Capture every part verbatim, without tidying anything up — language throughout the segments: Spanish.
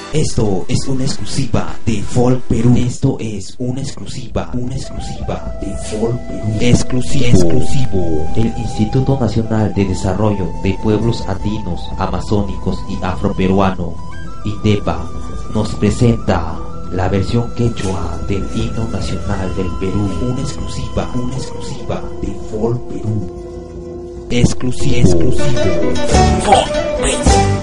Esto es una exclusiva de Folk Perú. Esto es una exclusiva, una exclusiva de Folk Perú. Exclusivo, exclusivo. El Instituto Nacional de Desarrollo de Pueblos Andinos, Amazónicos y Afroperuano, INDEPA, nos presenta la versión quechua del himno nacional del Perú. Una exclusiva, una exclusiva de Folk Perú. Exclusivo, exclusivo. Folk Perú.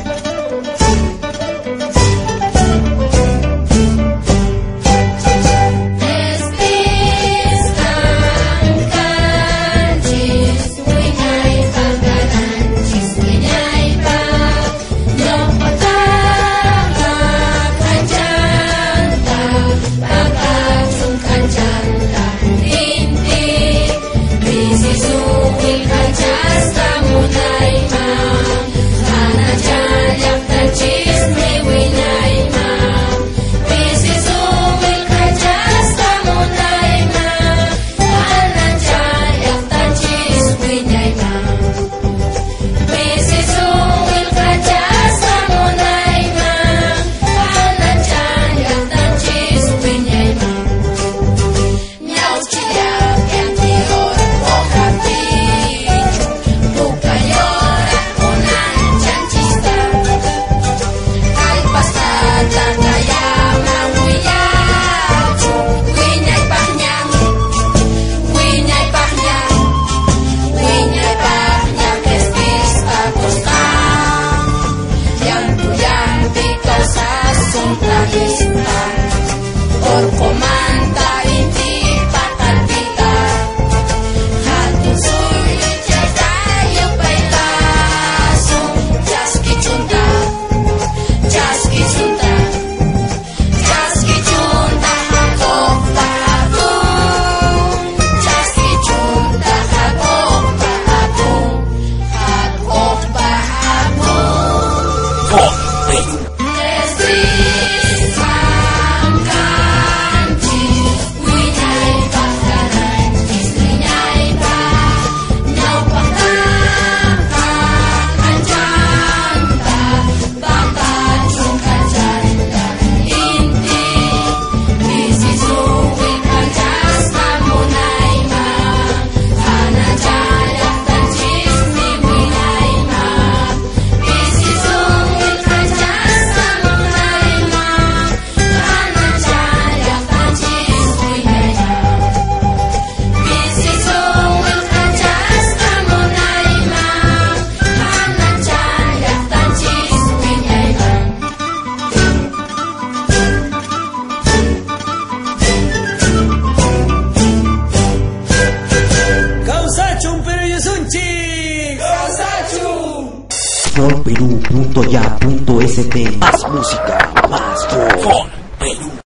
folk perú punto ya punto es te. Más música, más folk.